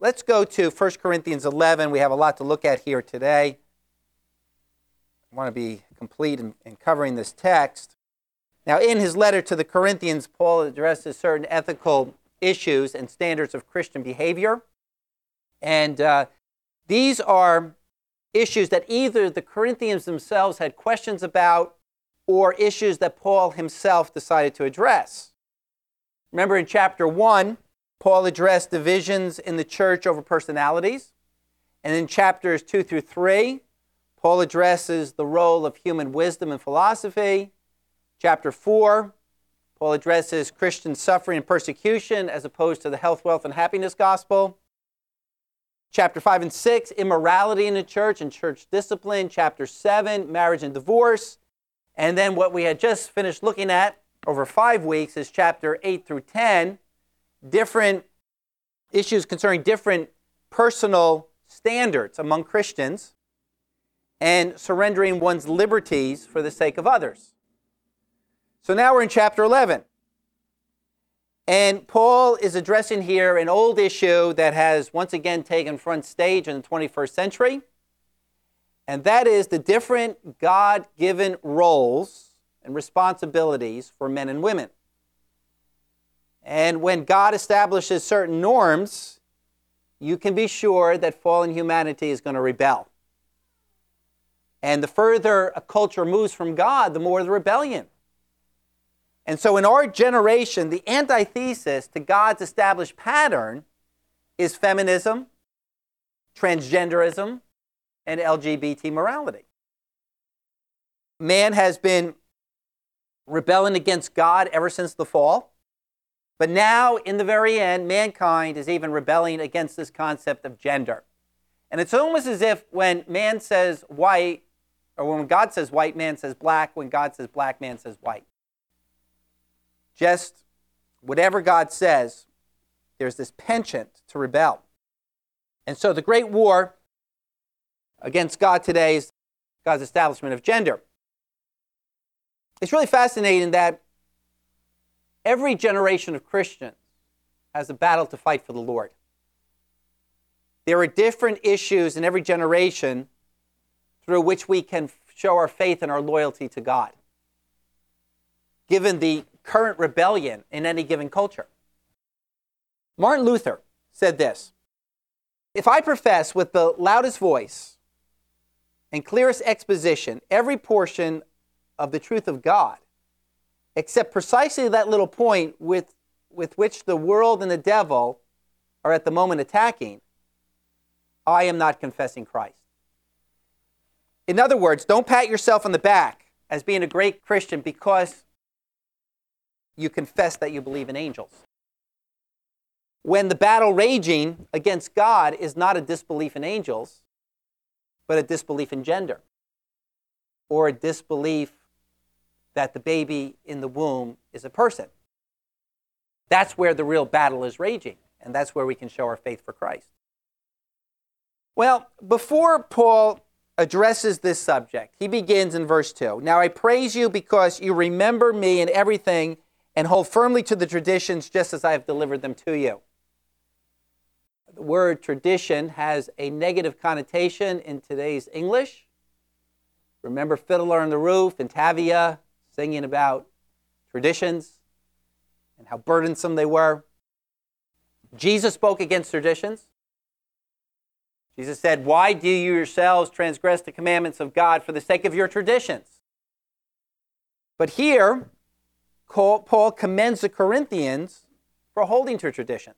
let's go to 1 Corinthians 11. We have a lot to look at here today. I want to be complete in covering this text. Now, in his letter to the Corinthians, Paul addresses certain ethical issues and standards of Christian behavior. And these are issues that either the Corinthians themselves had questions about or issues that Paul himself decided to address. Remember in chapter 1, Paul addressed divisions in the church over personalities. And in chapters 2 through 3, Paul addresses the role of human wisdom and philosophy. Chapter 4, Paul addresses Christian suffering and persecution as opposed to the health, wealth, and happiness gospel. Chapter 5 and 6, immorality in the church and church discipline. Chapter 7, marriage and divorce. And then what we had just finished looking at over 5 weeks is chapter 8 through 10, different issues concerning different personal standards among Christians and surrendering one's liberties for the sake of others. So now we're in chapter 11. And Paul is addressing here an old issue that has once again taken front stage in the 21st century. And that is the different God-given roles and responsibilities for men and women. And when God establishes certain norms, you can be sure that fallen humanity is going to rebel. And the further a culture moves from God, the more the rebellion. And so in our generation, the antithesis to God's established pattern is feminism, transgenderism, and LGBT morality. Man has been rebelling against God ever since the fall. But now, in the very end, mankind is even rebelling against this concept of gender. And it's almost as if when man says white, or when God says white, man says black. When God says black, man says white. Just whatever God says, there's this penchant to rebel. And so the great war against God today is God's establishment of gender. It's really fascinating that every generation of Christians has a battle to fight for the Lord. There are different issues in every generation through which we can show our faith and our loyalty to God, given the current rebellion in any given culture. Martin Luther said this: "If I profess with the loudest voice and clearest exposition every portion of the truth of God, except precisely that little point with which the world and the devil are at the moment attacking, I am not confessing Christ." In other words, don't pat yourself on the back as being a great Christian because you confess that you believe in angels. When the battle raging against God is not a disbelief in angels, but a disbelief in gender, or a disbelief that the baby in the womb is a person. That's where the real battle is raging, and that's where we can show our faith for Christ. Well, before Paul addresses this subject, he begins in verse 2. "Now I praise you because you remember me in everything and hold firmly to the traditions just as I have delivered them to you." The word tradition has a negative connotation in today's English. Remember Fiddler on the Roof and Tavia singing about traditions and how burdensome they were. Jesus spoke against traditions. Jesus said, "Why do you yourselves transgress the commandments of God for the sake of your traditions?" But here, Paul commends the Corinthians for holding to traditions.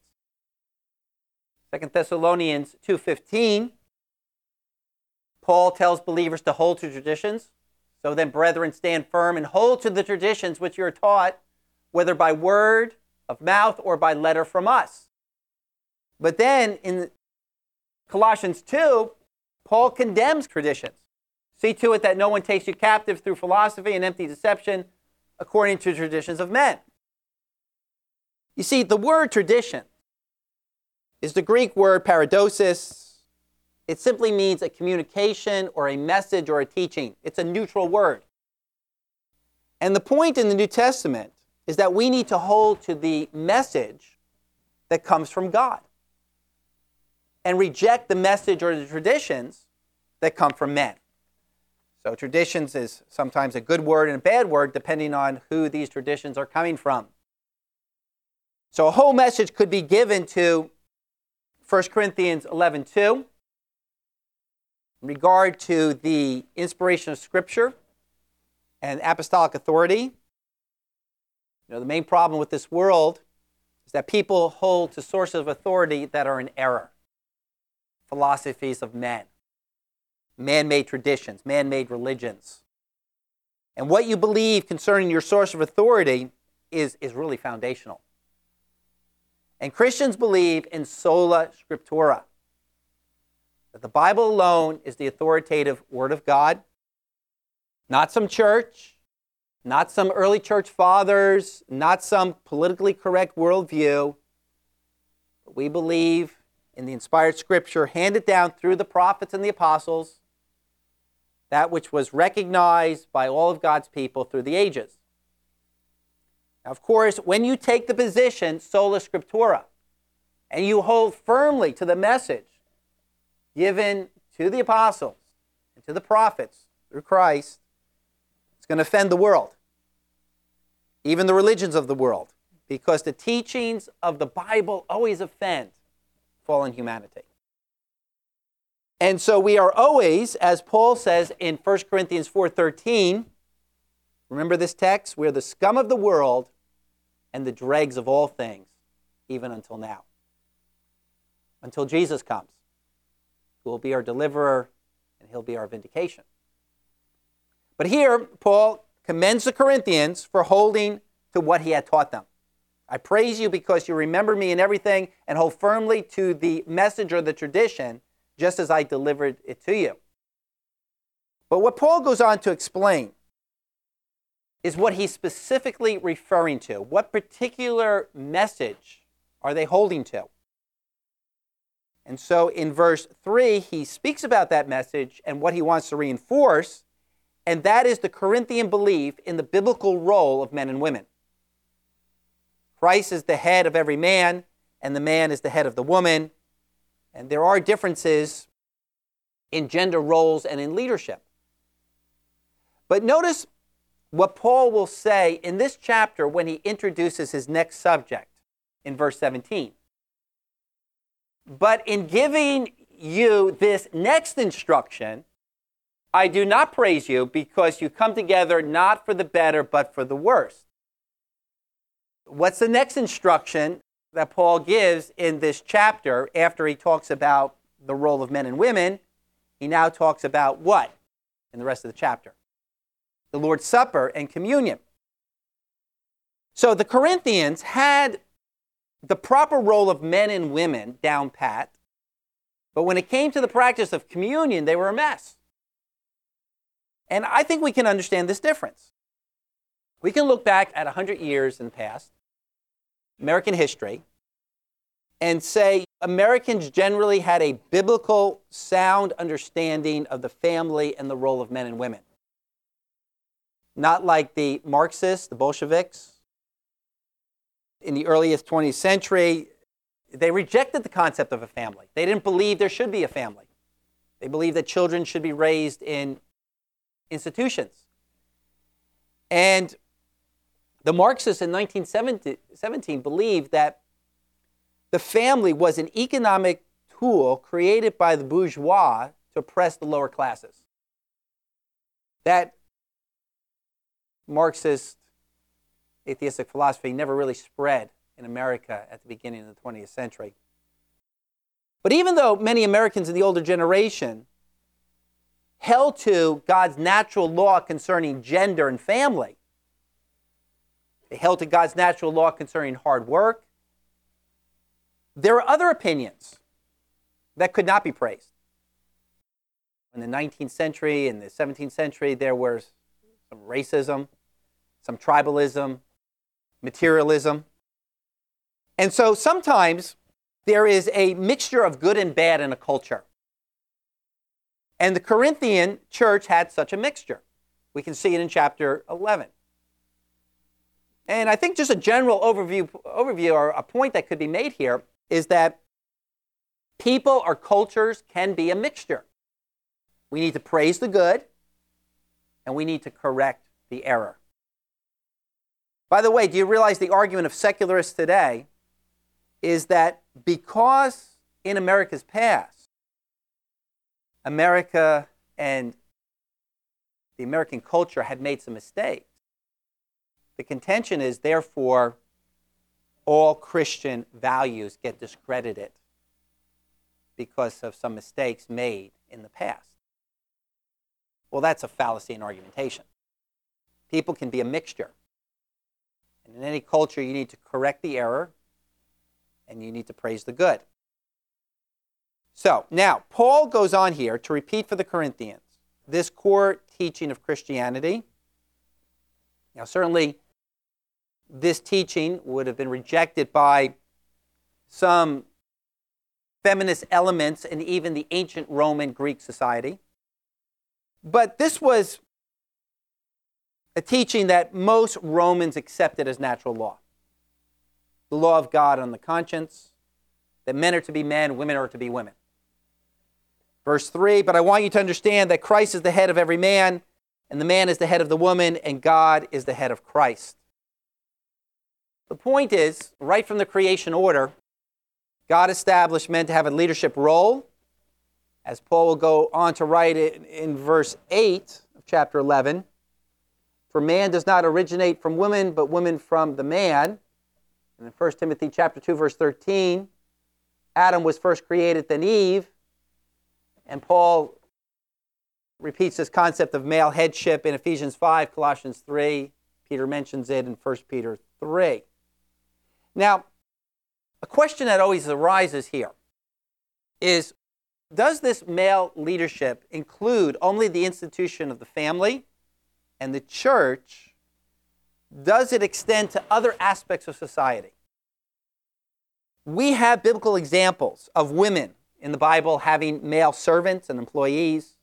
2 Thessalonians 2:15, Paul tells believers to hold to traditions. "So then, brethren, stand firm and hold to the traditions which you are taught, whether by word of mouth or by letter from us." But then in Colossians 2, Paul condemns traditions. "See to it that no one takes you captive through philosophy and empty deception, according to traditions of men." You see, the word tradition is the Greek word paradosis. It simply means a communication or a message or a teaching. It's a neutral word. And the point in the New Testament is that we need to hold to the message that comes from God. and reject the message or the traditions that come from men. So traditions is sometimes a good word and a bad word depending on who these traditions are coming from. So a whole message could be given to 1 Corinthians 11:2 in regard to the inspiration of Scripture and apostolic authority. The main problem with this world is that people hold to sources of authority that are in error. Philosophies of men, man-made traditions, man-made religions. And what you believe concerning your source of authority is really foundational. And Christians believe in sola scriptura, that the Bible alone is the authoritative Word of God, not some church, not some early church fathers, not some politically correct worldview. But we believe in the inspired Scripture handed down through the prophets and the apostles, that which was recognized by all of God's people through the ages. Now, of course, when you take the position sola scriptura and you hold firmly to the message given to the apostles and to the prophets through Christ, it's going to offend the world, even the religions of the world, because the teachings of the Bible always offend fallen humanity. And so we are always, as Paul says in 1 Corinthians 4:13, remember this text? We're the scum of the world and the dregs of all things, even until now. Until Jesus comes, who will be our deliverer, and he'll be our vindication. But here, Paul commends the Corinthians for holding to what he had taught them. I praise you because you remember me in everything and hold firmly to the message or the tradition, just as I delivered it to you. But what Paul goes on to explain is what he's specifically referring to. What particular message are they holding to? And so in verse 3, he speaks about that message and what he wants to reinforce, and that is the Corinthian belief in the biblical role of men and women. Christ is the head of every man, and the man is the head of the woman. And there are differences in gender roles and in leadership. But notice what Paul will say in this chapter when he introduces his next subject in verse 17. But in giving you this next instruction, I do not praise you because you come together not for the better but for the worse. What's the next instruction that Paul gives in this chapter after he talks about the role of men and women? He now talks about what in the rest of the chapter? The Lord's Supper and communion. So the Corinthians had the proper role of men and women down pat, but when it came to the practice of communion, they were a mess. And I think we can understand this difference. We can look back at 100 years in the past, American history, and say Americans generally had a biblical, sound understanding of the family and the role of men and women. Not like the Marxists, the Bolsheviks. In the earliest 20th century, they rejected the concept of a family. They didn't believe there should be a family. They believed that children should be raised in institutions. And the Marxists in 1917 believed that the family was an economic tool created by the bourgeois to oppress the lower classes. That Marxist atheistic philosophy never really spread in America at the beginning of the 20th century. But even though many Americans in the older generation held to God's natural law concerning gender and family, they held to God's natural law concerning hard work, there are other opinions that could not be praised. In the 19th century and the 17th century, there was some racism, some tribalism, materialism. And so sometimes there is a mixture of good and bad in a culture. And the Corinthian church had such a mixture. We can see it in chapter 11. And I think just a general overview or a point that could be made here is that People or cultures can be a mixture. We need to praise the good, and we need to correct the error. By the way, do you realize the argument of secularists today is that because in America's past, America and the American culture had made some mistakes, the contention is, therefore, all Christian values get discredited because of some mistakes made in the past. Well, that's a fallacy in argumentation. People can be a mixture. And in any culture, you need to correct the error, and you need to praise the good. So, now, Paul goes on here to repeat for the Corinthians this core teaching of Christianity. Now, certainly, this teaching would have been rejected by some feminist elements in even the ancient Roman Greek society. But this was a teaching that most Romans accepted as natural law. The law of God on the conscience, that men are to be men, women are to be women. Verse 3, but I want you to understand that Christ is the head of every man, and the man is the head of the woman, and God is the head of Christ. The point is, right from the creation order, God established men to have a leadership role, as Paul will go on to write in verse 8 of chapter 11. For man does not originate from woman, but woman from the man. And in 1 Timothy chapter 2, verse 13, Adam was first created, then Eve. And Paul repeats this concept of male headship in Ephesians 5, Colossians 3. Peter mentions it in 1 Peter 3. Now, a question that always arises here is, does this male leadership include only the institution of the family and the church? Does it extend to other aspects of society? We have biblical examples of women in the Bible having male servants and employees.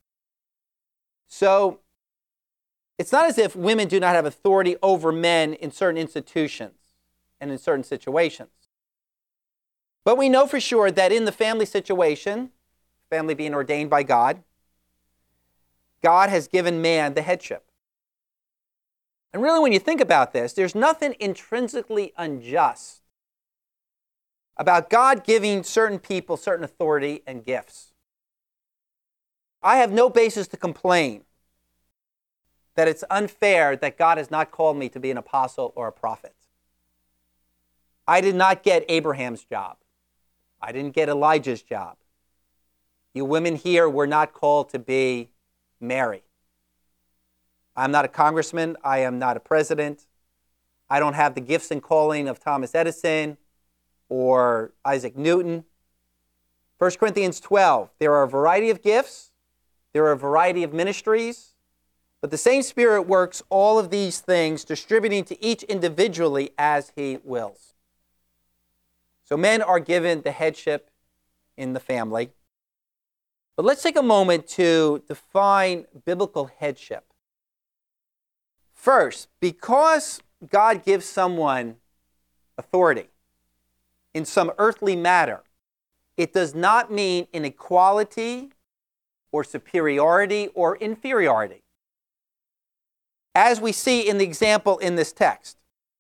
So it's not as if women do not have authority over men in certain institutions and in certain situations. But we know for sure that in the family situation, family being ordained by God, God has given man the headship. And really, when you think about this, there's nothing intrinsically unjust about God giving certain people certain authority and gifts. I have no basis to complain that it's unfair that God has not called me to be an apostle or a prophet. I did not get Abraham's job. I didn't get Elijah's job. You women here were not called to be Mary. I'm not a congressman. I am not a president. I don't have the gifts and calling of Thomas Edison or Isaac Newton. 1 Corinthians 12, there are a variety of gifts. There are a variety of ministries. But the same Spirit works all of these things, distributing to each individually as He wills. So men are given the headship in the family. But let's take a moment to define biblical headship. First, because God gives someone authority in some earthly matter, it does not mean inequality or superiority or inferiority. As we see in the example in this text,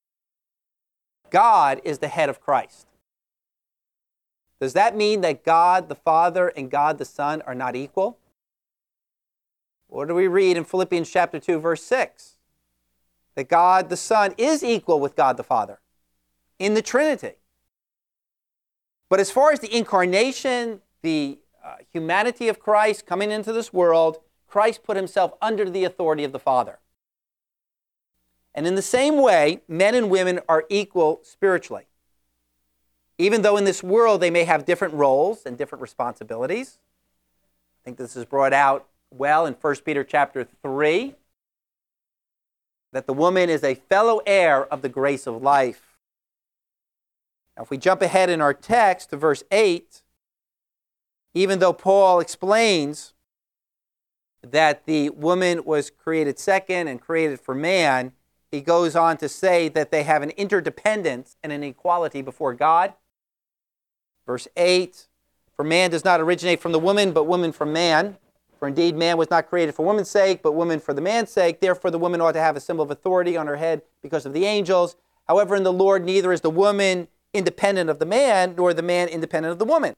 God is the head of Christ. Does that mean that God the Father and God the Son are not equal? What do we read in Philippians chapter 2, verse 6? That God the Son is equal with God the Father in the Trinity. But as far as the incarnation, the humanity of Christ coming into this world, Christ put himself under the authority of the Father. And in the same way, men and women are equal spiritually. Even though in this world they may have different roles and different responsibilities. I think this is brought out well in 1 Peter chapter 3, that the woman is a fellow heir of the grace of life. Now, if we jump ahead in our text to verse 8, even though Paul explains that the woman was created second and created for man, he goes on to say that they have an interdependence and an equality before God. Verse 8, For man does not originate from the woman, but woman from man. For indeed, man was not created for woman's sake, but woman for the man's sake. Therefore, the woman ought to have a symbol of authority on her head because of the angels. However, in the Lord, neither is the woman independent of the man, nor the man independent of the woman.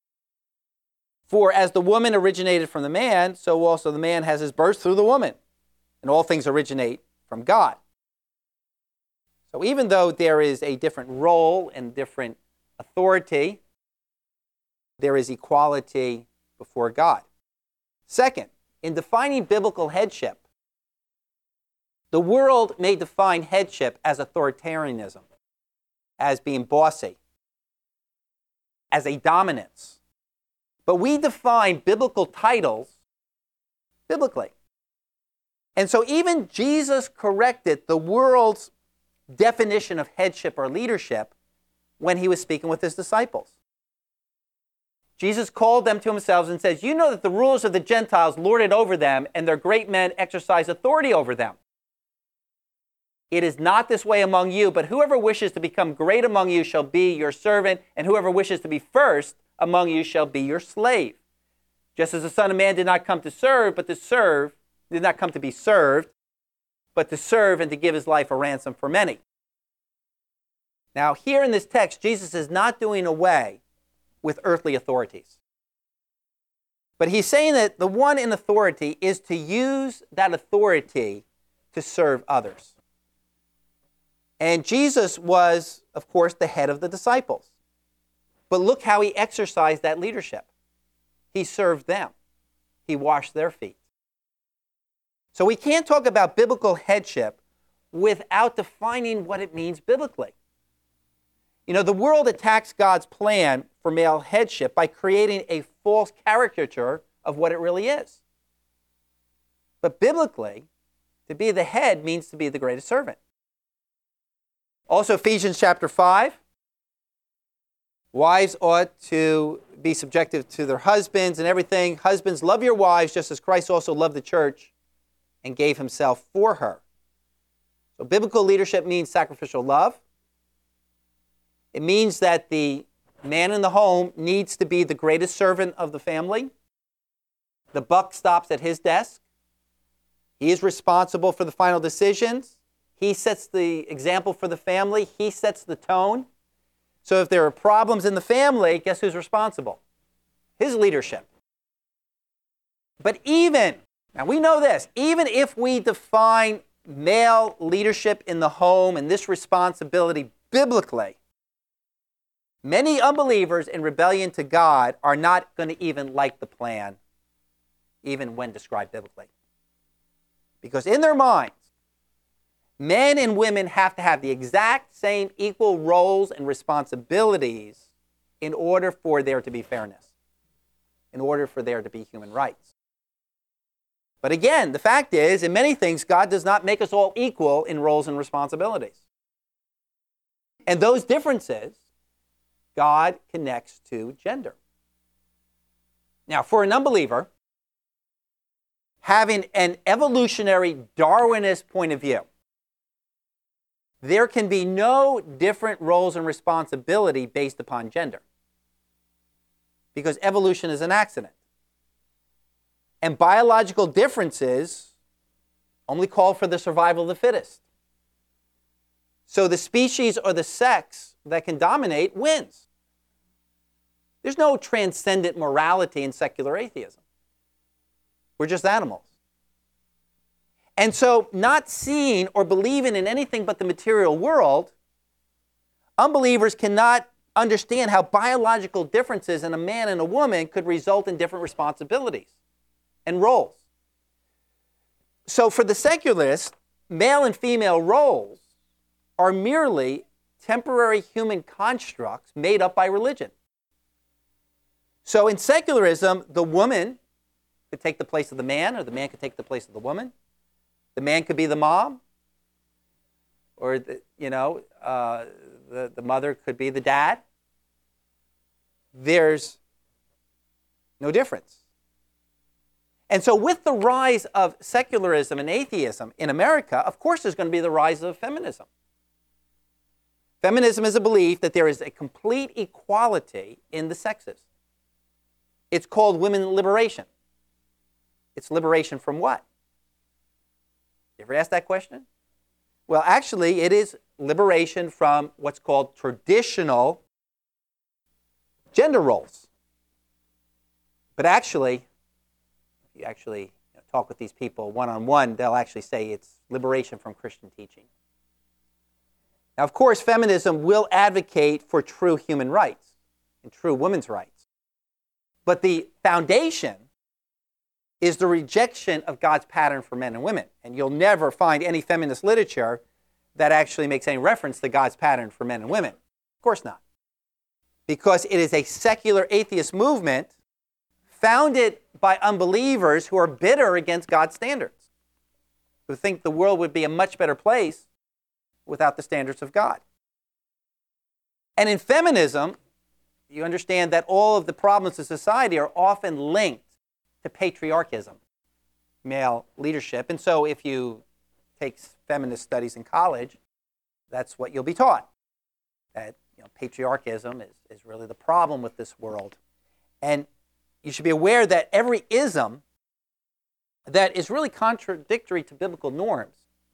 For as the woman originated from the man, so also the man has his birth through the woman. And all things originate from God. So even though there is a different role and different authority, there is equality before God. Second, in defining biblical headship, the world may define headship as authoritarianism, as being bossy, as a dominance. But we define biblical titles biblically. And so even Jesus corrected the world's definition of headship or leadership when he was speaking with his disciples. Jesus called them to himself and says, you know that the rulers of the Gentiles lord it over them, and their great men exercise authority over them. It is not this way among you, but whoever wishes to become great among you shall be your servant, and whoever wishes to be first among you shall be your slave. Just as the Son of Man did not come to serve, but to serve, did not come to be served, but to serve and to give his life a ransom for many. Now, here in this text, Jesus is not doing away with earthly authorities. But he's saying that the one in authority is to use that authority to serve others. And Jesus was, of course, the head of the disciples. But look how he exercised that leadership. He served them. He washed their feet. So we can't talk about biblical headship without defining what it means biblically. You know, the world attacks God's plan for male headship by creating a false caricature of what it really is. But biblically, to be the head means to be the greatest servant. Also, Ephesians chapter 5, wives ought to be subjective to their husbands and everything. Husbands, love your wives just as Christ also loved the church and gave himself for her. So biblical leadership means sacrificial love. It means that the man in the home needs to be the greatest servant of the family. The buck stops at his desk. He is responsible for the final decisions. He sets the example for the family. He sets the tone. So if there are problems in the family, guess who's responsible? His leadership. But now we know this, even if we define male leadership in the home and this responsibility biblically, many unbelievers in rebellion to God are not going to even like the plan, even when described biblically. Because in their minds, men and women have to have the exact same equal roles and responsibilities in order for there to be fairness, in order for there to be human rights. But again, the fact is, in many things, God does not make us all equal in roles and responsibilities. And those differences, God connects to gender. Now, for an unbeliever, having an evolutionary Darwinist point of view, there can be no different roles and responsibility based upon gender. Because evolution is an accident. And biological differences only call for the survival of the fittest. So the species or the sex that can dominate wins. There's no transcendent morality in secular atheism. We're just animals. And so not seeing or believing in anything but the material world, unbelievers cannot understand how biological differences in a man and a woman could result in different responsibilities and roles. So for the secularists, male and female roles are merely temporary human constructs made up by religion. So in secularism, the woman could take the place of the man, or the man could take the place of the woman. The man could be the mom, or the mother could be the dad. There's no difference. And so with the rise of secularism and atheism in America, of course there's going to be the rise of feminism. Feminism is a belief that there is a complete equality in the sexes. it's called women liberation. It's liberation from what? You ever asked that question? Well, actually, it is liberation from what's called traditional gender roles. But actually, if you talk with these people one-on-one, they'll actually say it's liberation from Christian teaching. Now, of course, feminism will advocate for true human rights and true women's rights. But the foundation is the rejection of God's pattern for men and women. And you'll never find any feminist literature that actually makes any reference to God's pattern for men and women. Of course not. Because it is a secular atheist movement founded by unbelievers who are bitter against God's standards, who think the world would be a much better place without the standards of God. And in feminism, you understand that all of the problems of society are often linked to patriarchism, male leadership. And so if you take feminist studies in college, that's what you'll be taught. That patriarchism is really the problem with this world. And you should be aware that every ism that is really contradictory to biblical norms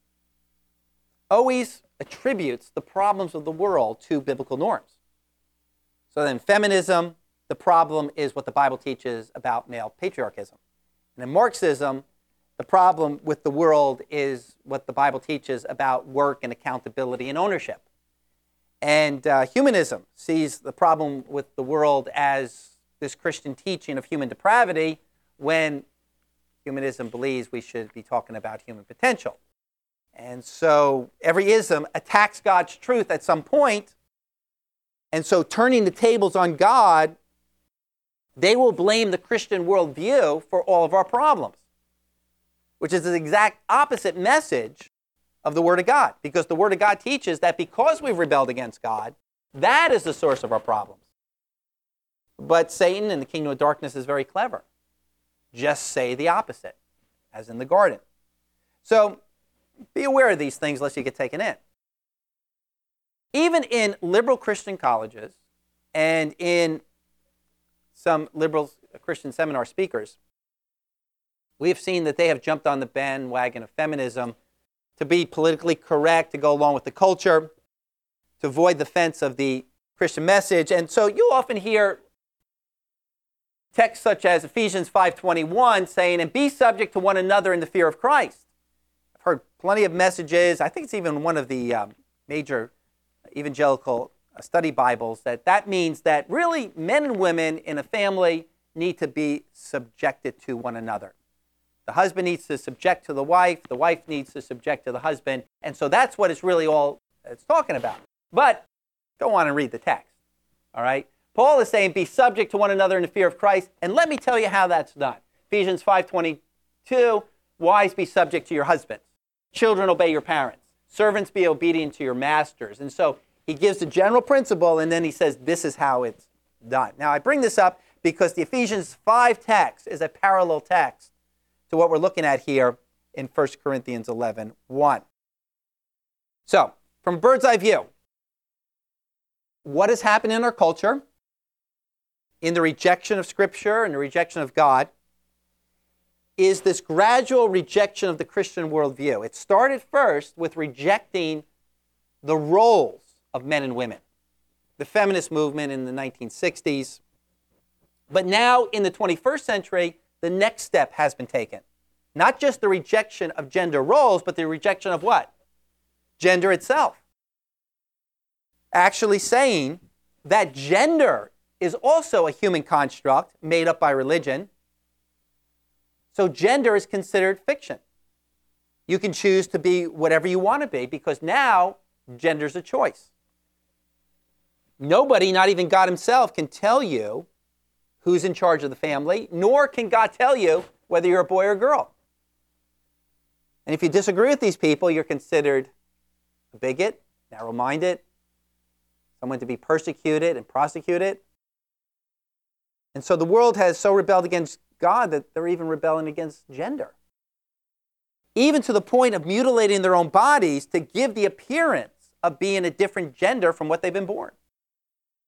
always attributes the problems of the world to biblical norms. So then feminism, the problem is what the Bible teaches about male patriarchism. And in Marxism, the problem with the world is what the Bible teaches about work and accountability and ownership. And humanism sees the problem with the world as this Christian teaching of human depravity, when humanism believes we should be talking about human potential. And so every ism attacks God's truth at some point. And so turning the tables on God, they will blame the Christian worldview for all of our problems, which is the exact opposite message of the Word of God. Because the Word of God teaches that because we've rebelled against God, that is the source of our problems. But Satan and the kingdom of darkness is very clever. Just say the opposite, as in the garden. So be aware of these things lest you get taken in. Even in liberal Christian colleges and in some liberal Christian seminar speakers, we have seen that they have jumped on the bandwagon of feminism to be politically correct, to go along with the culture, to avoid the fence of the Christian message. And so you'll often hear texts such as Ephesians 5:21 saying, and be subject to one another in the fear of Christ. I've heard plenty of messages. I think it's even one of the major evangelical study Bibles that means that really men and women in a family need to be subjected to one another. The husband needs to subject to the wife needs to subject to the husband, and so that's what it's really all it's talking about. But go on and read the text, all right? Paul is saying, be subject to one another in the fear of Christ, and let me tell you how that's done. Ephesians 5:22, wives, be subject to your husbands. Children, obey your parents. Servants, be obedient to your masters. And so he gives the general principle, and then he says, this is how it's done. Now, I bring this up because the Ephesians 5 text is a parallel text to what we're looking at here in 1 Corinthians 11:1. So, from a bird's eye view, what has happened in our culture in the rejection of Scripture and the rejection of God is this gradual rejection of the Christian worldview. It started first with rejecting the roles of men and women. The feminist movement in the 1960s. But now in the 21st century, the next step has been taken. Not just the rejection of gender roles, but the rejection of what? Gender itself. Actually saying that gender is also a human construct made up by religion. So gender is considered fiction. You can choose to be whatever you want to be because now gender's a choice. Nobody, not even God himself, can tell you who's in charge of the family, nor can God tell you whether you're a boy or a girl. And if you disagree with these people, you're considered a bigot, narrow-minded, someone to be persecuted and prosecuted. And so the world has so rebelled against God that they're even rebelling against gender. Even to the point of mutilating their own bodies to give the appearance of being a different gender from what they've been born.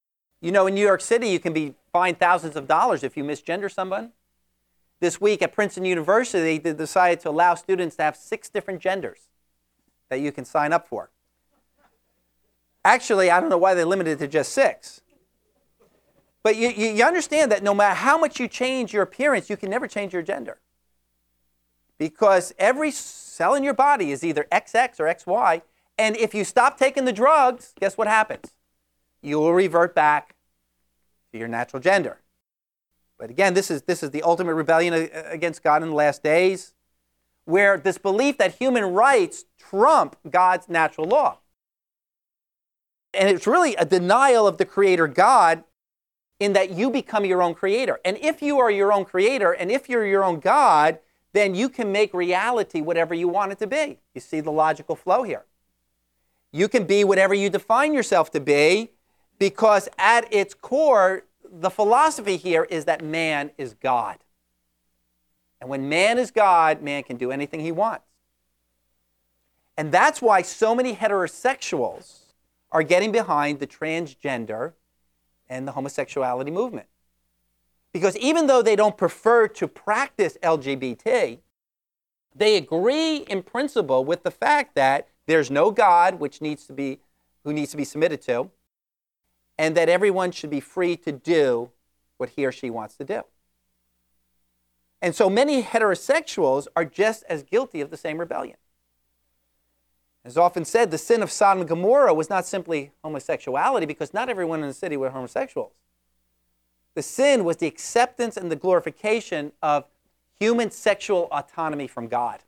You know, in New York City, you can be fined thousands of dollars if you misgender someone. This week at Princeton University, they decided to allow students to have 6 different genders that you can sign up for. Actually, I don't know why they limited it to just 6. But you understand that no matter how much you change your appearance, you can never change your gender. Because every cell in your body is either XX or XY. And if you stop taking the drugs, guess what happens? You will revert back to your natural gender. But again, this is the ultimate rebellion against God in the last days, where this belief that human rights trump God's natural law. And it's really a denial of the Creator God in that you become your own creator. And if you are your own creator, and if you're your own God, then you can make reality whatever you want it to be. You see the logical flow here. You can be whatever you define yourself to be, because at its core, the philosophy here is that man is God. And when man is God, man can do anything he wants. And that's why so many heterosexuals are getting behind the transgender and the homosexuality movement. Because even though they don't prefer to practice LGBT, they agree in principle with the fact that there's no God who needs to be submitted to, and that everyone should be free to do what he or she wants to do. And so many heterosexuals are just as guilty of the same rebellion. As often said, the sin of Sodom and Gomorrah was not simply homosexuality, because not everyone in the city were homosexuals. The sin was the acceptance and the glorification of human sexual autonomy from God.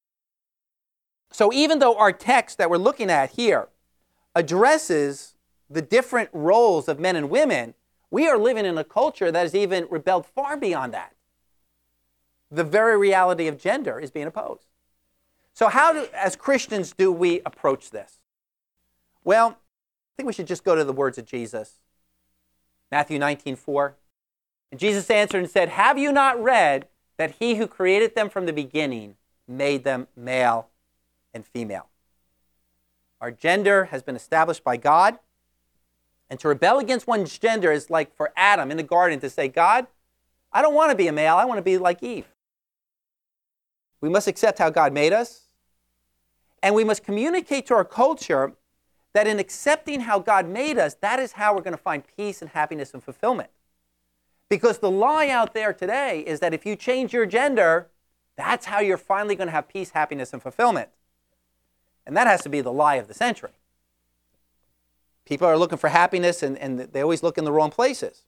So even though our text that we're looking at here addresses the different roles of men and women, we are living in a culture that has even rebelled far beyond that. The very reality of gender is being opposed. So as Christians, do we approach this? Well, I think we should just go to the words of Jesus. Matthew 19:4. And Jesus answered and said, "Have you not read that he who created them from the beginning made them male and female?" Our gender has been established by God. And to rebel against one's gender is like for Adam in the garden to say, "God, I don't want to be a male. I want to be like Eve." We must accept how God made us. And we must communicate to our culture that in accepting how God made us, that is how we're going to find peace and happiness and fulfillment. Because the lie out there today is that if you change your gender, that's how you're finally going to have peace, happiness, and fulfillment. And that has to be the lie of the century. People are looking for happiness, and they always look in the wrong places.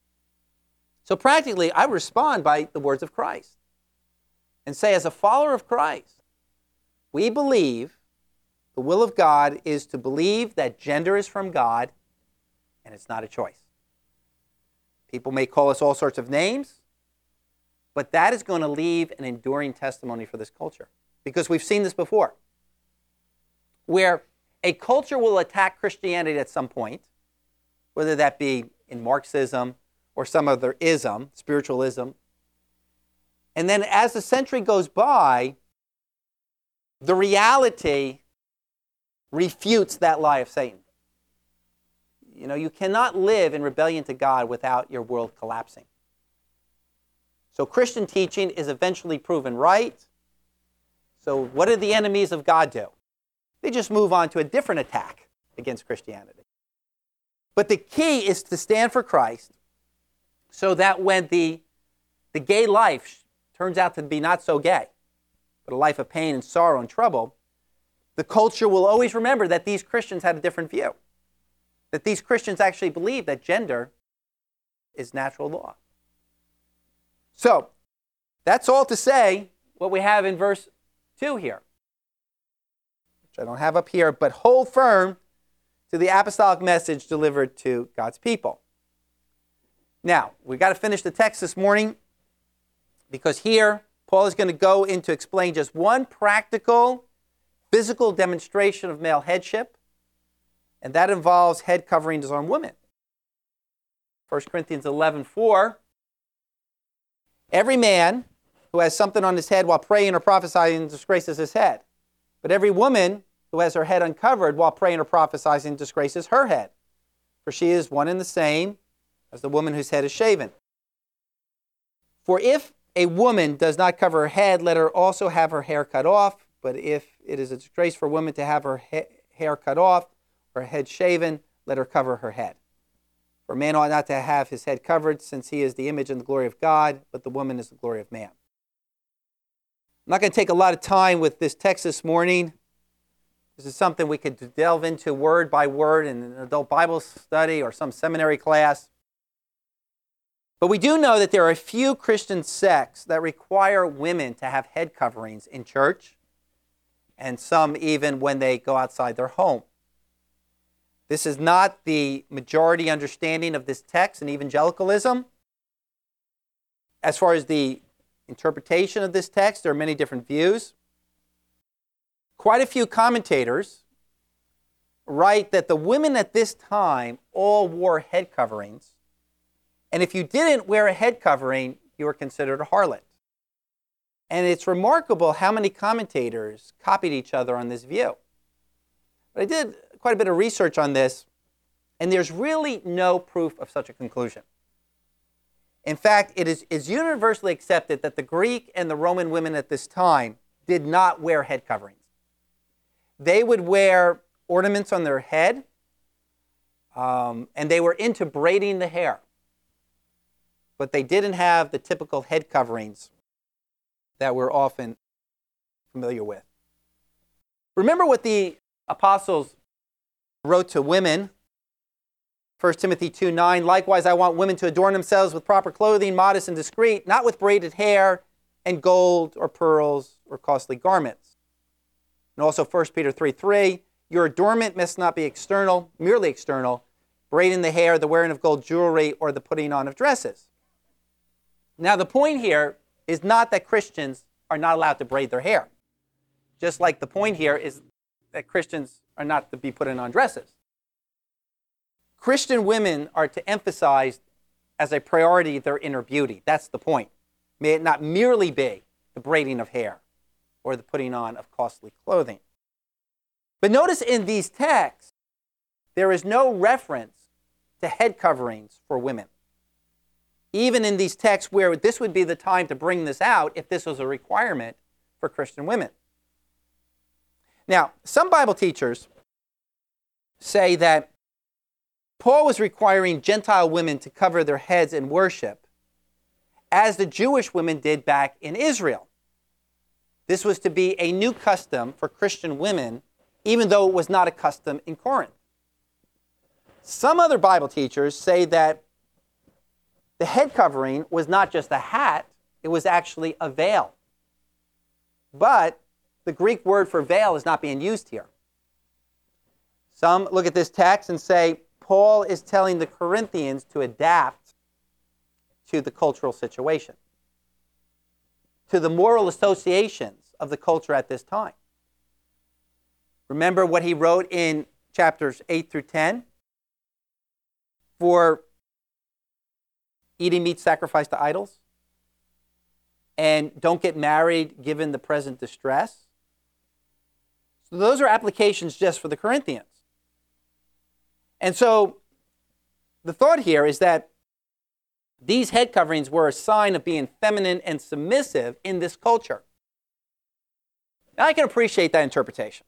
So practically, I respond by the words of Christ and say, as a follower of Christ, we believe the will of God is to believe that gender is from God and it's not a choice. People may call us all sorts of names, but that is going to leave an enduring testimony for this culture. Because we've seen this before, where a culture will attack Christianity at some point, whether that be in Marxism or some other ism, spiritualism. And then as the century goes by, the reality refutes that lie of Satan. You know, you cannot live in rebellion to God without your world collapsing. So Christian teaching is eventually proven right. So what do the enemies of God do? They just move on to a different attack against Christianity. But the key is to stand for Christ so that when the gay life turns out to be not so gay, but a life of pain and sorrow and trouble, the culture will always remember that these Christians had a different view. That these Christians actually believe that gender is natural law. So, that's all to say what we have in verse 2 here, which I don't have up here, but hold firm to the apostolic message delivered to God's people. Now, we've got to finish the text this morning, because here Paul is going to go into explain just one practical, physical demonstration of male headship, and that involves head coverings on women. 1 Corinthians 11:4. Every man who has something on his head while praying or prophesying disgraces his head. But every woman who has her head uncovered while praying or prophesying disgraces her head. For she is one and the same, as the woman whose head is shaven. For if a woman does not cover her head, let her also have her hair cut off. But if it is a disgrace for a woman to have her hair cut off, or her head shaven, let her cover her head. For a man ought not to have his head covered, since he is the image and the glory of God, but the woman is the glory of man. I'm not going to take a lot of time with this text this morning. This is something we could delve into word by word in an adult Bible study or some seminary class. But we do know that there are a few Christian sects that require women to have head coverings in church, and some even when they go outside their home. This is not the majority understanding of this text in evangelicalism. As far as the interpretation of this text, there are many different views. Quite a few commentators write that the women at this time all wore head coverings, and if you didn't wear a head covering, you were considered a harlot. And it's remarkable how many commentators copied each other on this view. But I did quite a bit of research on this, and there's really no proof of such a conclusion. In fact, it is universally accepted that the Greek and the Roman women at this time did not wear head coverings. They would wear ornaments on their head, and they were into braiding the hair. But they didn't have the typical head coverings that we're often familiar with. Remember what the apostles wrote to women. 1 Timothy 2:9, likewise I want women to adorn themselves with proper clothing, modest and discreet, not with braided hair and gold or pearls or costly garments. And also 1 Peter 3:3, your adornment must not be external, merely external, braiding the hair, the wearing of gold jewelry, or the putting on of dresses. Now the point here is not that Christians are not allowed to braid their hair. Just like the point here is that Christians are not to be putting on dresses. Christian women are to emphasize as a priority their inner beauty. That's the point. May it not merely be the braiding of hair or the putting on of costly clothing. But notice in these texts, there is no reference to head coverings for women. Even in these texts where this would be the time to bring this out if this was a requirement for Christian women. Now, some Bible teachers say that Paul was requiring Gentile women to cover their heads in worship, as the Jewish women did back in Israel. This was to be a new custom for Christian women, even though it was not a custom in Corinth. Some other Bible teachers say that the head covering was not just a hat, it was actually a veil. But the Greek word for veil is not being used here. Some look at this text and say, Paul is telling the Corinthians to adapt to the cultural situation, to the moral associations of the culture at this time. Remember what he wrote in chapters 8 through 10? For eating meat sacrificed to idols, and don't get married given the present distress. So those are applications just for the Corinthians. And so the thought here is that these head coverings were a sign of being feminine and submissive in this culture. Now I can appreciate that interpretation.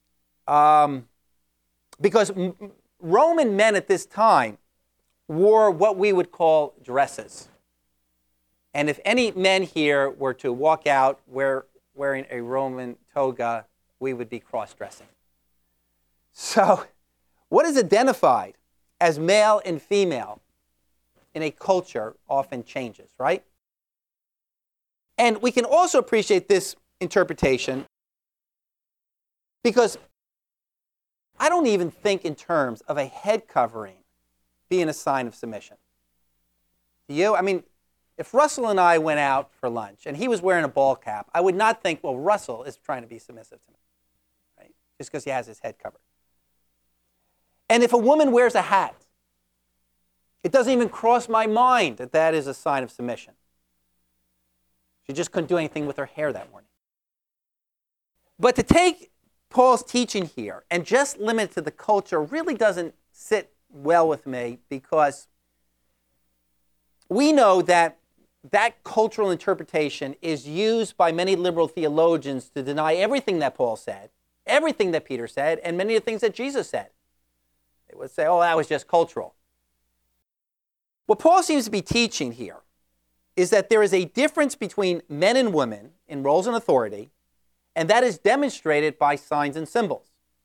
Because Roman men at this time wore what we would call dresses. And if any men here were to walk out wearing a Roman toga, we would be cross-dressing. So what is identified as male and female in a culture often changes, right? And we can also appreciate this interpretation because I don't even think in terms of a head covering being a sign of submission. Do you? I mean, if Russell and I went out for lunch and he was wearing a ball cap, I would not think, well, Russell is trying to be submissive to me, right? Just because he has his head covered. And if a woman wears a hat, it doesn't even cross my mind that that is a sign of submission. She just couldn't do anything with her hair that morning. But to take Paul's teaching here and just limit it to the culture really doesn't sit well with me, because we know that that cultural interpretation is used by many liberal theologians to deny everything that Paul said, everything that Peter said, and many of the things that Jesus said. They would say, oh, that was just cultural. What Paul seems to be teaching here is that there is a difference between men and women in roles and authority, and that is demonstrated by signs and symbols.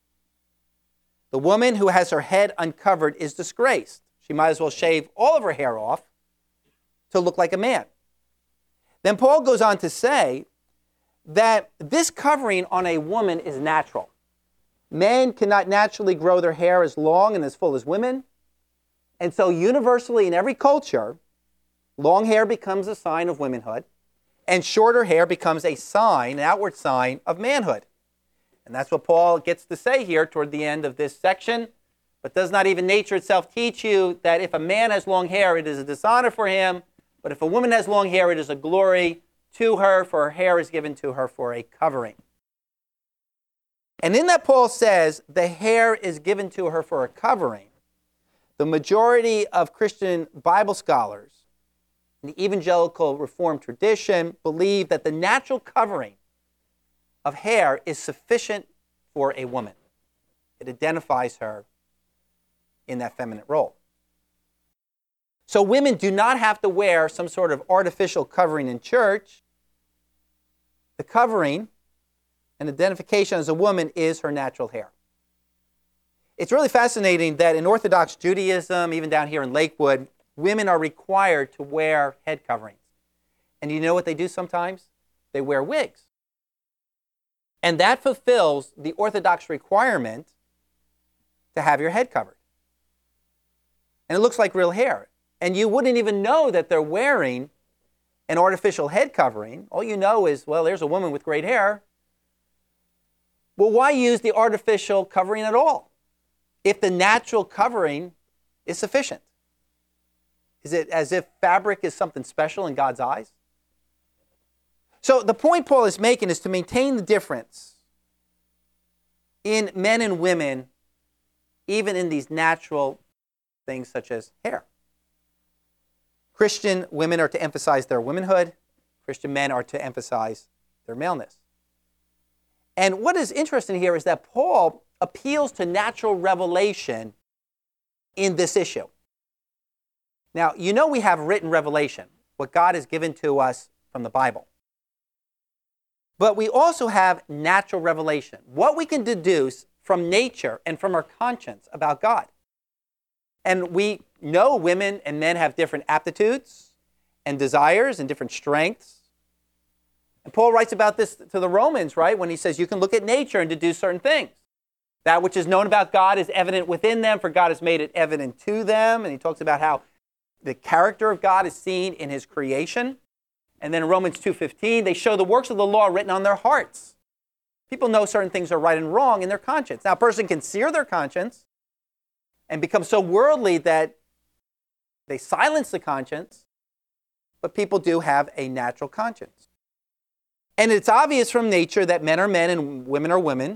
The woman who has her head uncovered is disgraced. She might as well shave all of her hair off to look like a man. Then Paul goes on to say that this covering on a woman is natural. Men cannot naturally grow their hair as long and as full as women. And so universally in every culture, long hair becomes a sign of womanhood, and shorter hair becomes a sign, an outward sign of manhood. And that's what Paul gets to say here toward the end of this section. But does not even nature itself teach you that if a man has long hair, it is a dishonor for him, but if a woman has long hair, it is a glory to her, for her hair is given to her for a covering. And in that Paul says the hair is given to her for a covering, the majority of Christian Bible scholars in the evangelical Reformed tradition believe that the natural covering of hair is sufficient for a woman. It identifies her in that feminine role. So women do not have to wear some sort of artificial covering in church. The covering and identification as a woman is her natural hair. It's really fascinating that in Orthodox Judaism, even down here in Lakewood, women are required to wear head coverings. And you know what they do sometimes? They wear wigs. And that fulfills the Orthodox requirement to have your head covered. And it looks like real hair. And you wouldn't even know that they're wearing an artificial head covering. All you know is, well, there's a woman with great hair. Well, why use the artificial covering at all if the natural covering is sufficient? Is it as if fabric is something special in God's eyes? So the point Paul is making is to maintain the difference in men and women, even in these natural things such as hair. Christian women are to emphasize their womanhood. Christian men are to emphasize their maleness. And what is interesting here is that Paul appeals to natural revelation in this issue. Now, you know we have written revelation, what God has given to us from the Bible. But we also have natural revelation, what we can deduce from nature and from our conscience about God. And we know women and men have different aptitudes and desires and different strengths. And Paul writes about this to the Romans, right, when he says you can look at nature and deduce certain things. That which is known about God is evident within them, for God has made it evident to them. And he talks about how the character of God is seen in his creation. And then in Romans 2:15, they show the works of the law written on their hearts. People know certain things are right and wrong in their conscience. Now, a person can sear their conscience and become so worldly that they silence the conscience, but people do have a natural conscience. And it's obvious from nature that men are men and women are women.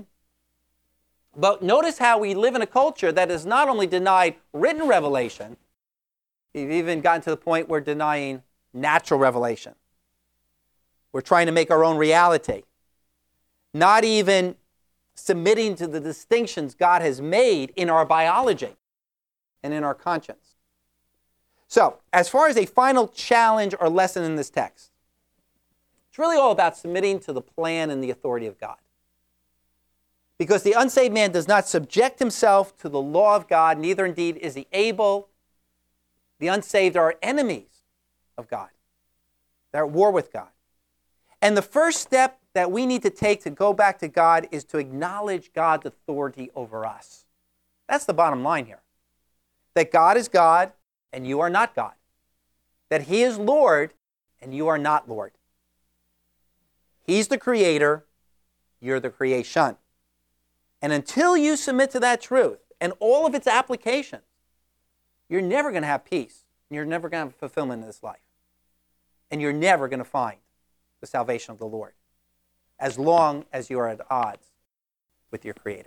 But notice how we live in a culture that has not only denied written revelation, we've even gotten to the point where denying natural revelation. We're trying to make our own reality, not even submitting to the distinctions God has made in our biology and in our conscience. So, as far as a final challenge or lesson in this text, it's really all about submitting to the plan and the authority of God. Because the unsaved man does not subject himself to the law of God, neither indeed is he able. The unsaved are enemies of God. They're at war with God. And the first step that we need to take to go back to God is to acknowledge God's authority over us. That's the bottom line here. That God is God and you are not God. That he is Lord and you are not Lord. He's the creator, you're the creation. And until you submit to that truth and all of its applications, you're never going to have peace. You're never going to have fulfillment in this life. And you're never going to find the salvation of the Lord as long as you are at odds with your Creator.